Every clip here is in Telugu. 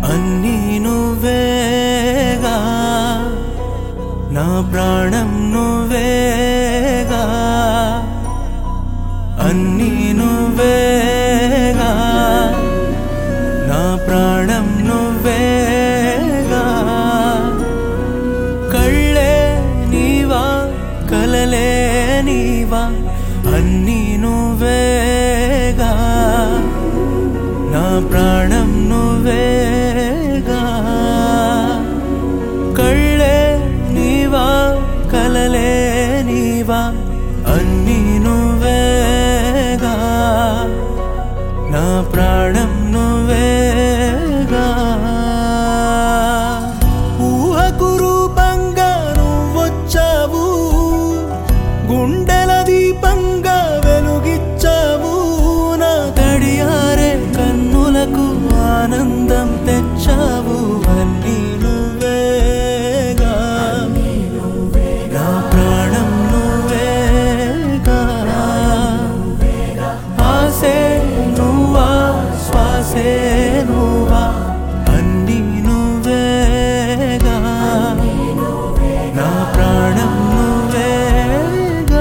అన్నీ నువ్వేగా నా ప్రాణం నువ్వేగా అన్నీ నువ్వేగా నా ప్రాణం నువ్వేగా కళ్ళే నీవా కలలే నీవా అన్నీ నువ్వేగా నా ప్రాణం నువ్వేగా కళ్ళే నీవా కలలే నీవా అన్నీ నువ్వేగా నా ప్రాణం నువ్వేగా ఊహకు రూపంగా నువ్వొచ్చావు గుండెల దీపంగా వెలుగిచ్చావు నా తడియారే కన్నులకు ఆనందం తెచ్చావు అన్నీ నువ్వేగా నా ప్రాణం నువ్వేగా ఆసే నువ్వా శ్వాసే నువ్వా అన్నీ నువ్వేగా నా ప్రాణం నువ్వేగా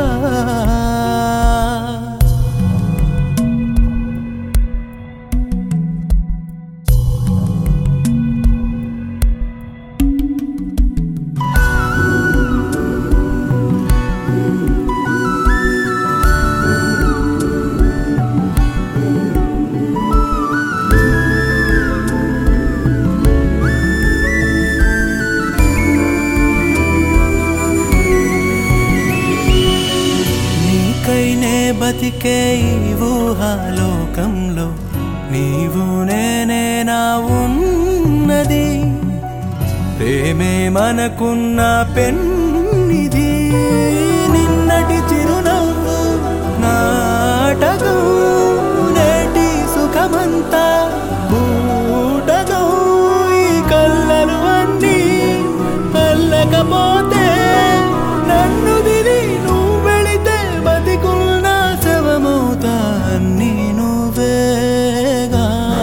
నీకైనే బతికే ఈ ఊహాలోకంలో నీవు నేనే నా ఉన్నది ప్రేమే మనకున్న పెన్నిది నిన్నటి చిరునవ్వు నాటకం నేటి సుఖమంతా బూటకం ఈ కళ్ళలు అన్నీ అల్లకపోతే నన్ను దిలి నువ్వు వెళితే బతికున్న శవమవుతా అన్నీ నువ్వేగా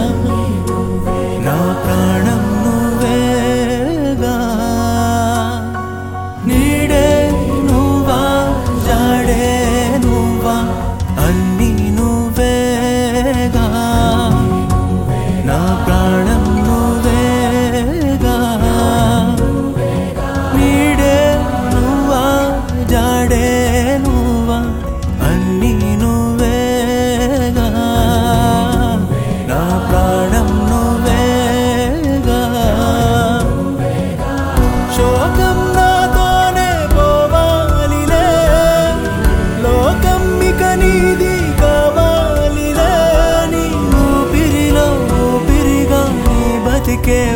నా ప్రాణం నువ్వేగా నీడే నువ్వా జాడే నువ్వా అన్నీ నువ్వేగా నా ప్రాణం నువ్వేగా నీడే నువ్వా జాడే నువ్వా అన్నీ నువ్వేగా నా ప్రాణం నువ్వేగా శోకం నాతోనే పోవాలిలే లోకం ఇక నీది కావాలిలే నీ ఊపిరిలో ఊపిరిగా నీ బతికే